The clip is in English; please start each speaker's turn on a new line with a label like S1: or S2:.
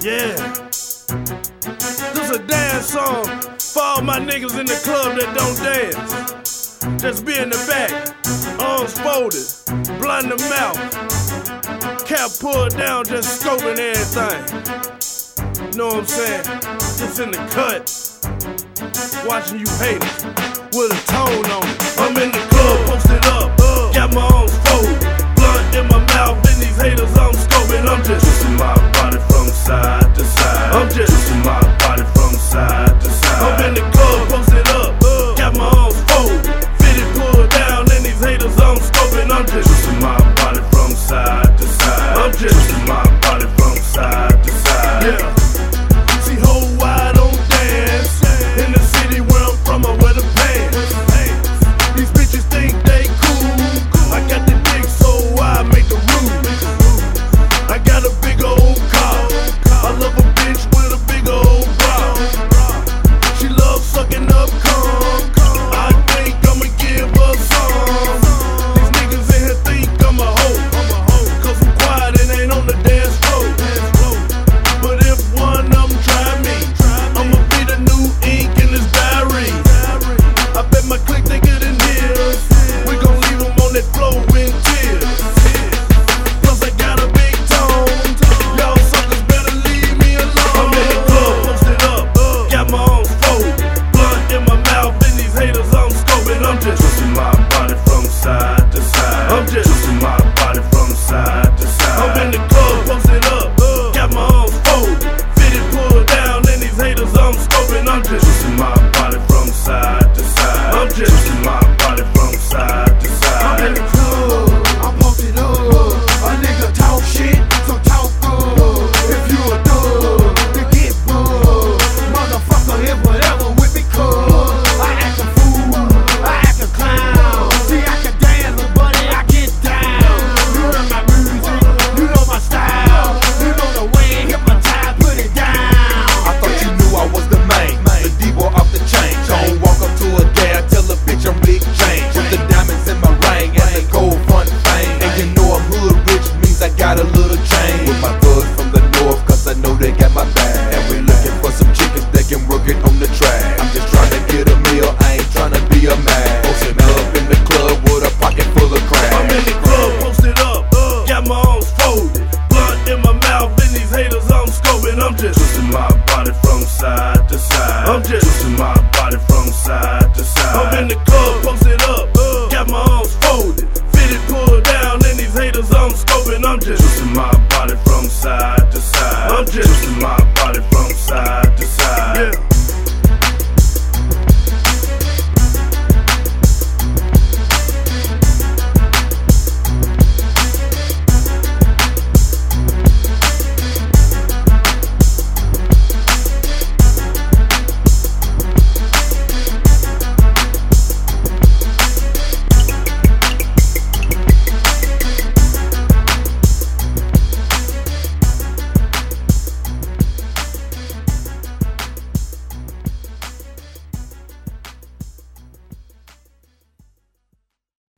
S1: Yeah. This a dance song for all my niggas in the club that don't dance. Just be in the back, arms folded, blunt in the mouth, cap pulled down, just scoping everything. Know what I'm saying? Just in the cut, watching you haters with a tone on it. I'm in the club, posted up, got my arms folded, blunt in my mouth, and these haters I'm scoping. I'm just twisting my body from side to side. I'm just twisting my body from side to side. I'm in the club, posted up, got my arms folded, fitted pulled down, and these haters I'm scoping. I'm just twisting my body from side to side. I'm just twisting my body from side to side. Yeah. See, whole wide on dance in the city where I'm from, I wear the pants. These bitches think they cool. I got the dick so I make the rules. I got a big old car. I love a bitch with a big old bra. She loves sucking up cum. I think I'ma give her some. These niggas in here think I'm a hoe, cause I'm quiet and ain't on the dance floor. But if one of them try me, I'ma be the new ink in this diary. I bet my clique they get in here. We gon' leave them on that floor in tears. Plus I got a big tone. Y'all suckers better leave me alone. I'm in the club, posted up, got my arms folded, blunt in my mouth, and these haters I'm scoping. I'm just twisting my body from side to side. I'm just twisting my body from side to side. I'm in the club, posted up, got my arms folded, fitted pulled down, and these haters I'm scoping. I'm just twisting my body from side to side. I'm just twisting my body from side to side.
S2: I'm in the club, I'm posted up. A nigga talk shit, so talk good. If you a thug, then get buzzed. Motherfucker, if whatever with me, cuz I act a fool, I act a clown. See, I can dance, but buddy, I get down. You heard my music, you know my style. You know the way, hypnotize, put it down.
S3: I thought you knew I was the main, the D-boy off the chain. Don't walk up to a gal, tell a bitch I'm Big James. With the diamonds in my ring and the gold front fame. And you know I'm hood rich, means I got a little change. With my thugs from the north, cause I know they got my back. And we looking for some chickens that can work it on the track. I'm just trying to get a meal, I ain't trying to be a man. Posted up in the club with a pocket full of crack.
S1: I'm in the club, posted up, got my arms folded, blunt in my mouth, and these haters I'm scoping. I'm just twisting my body from side to side. I'm just twisting my body from side to side. I'm in the club, posted up, got my arms folded, fitted pulled down, and these haters I'm scoping. I'm just twisting my body from side to side. I'm just twisting my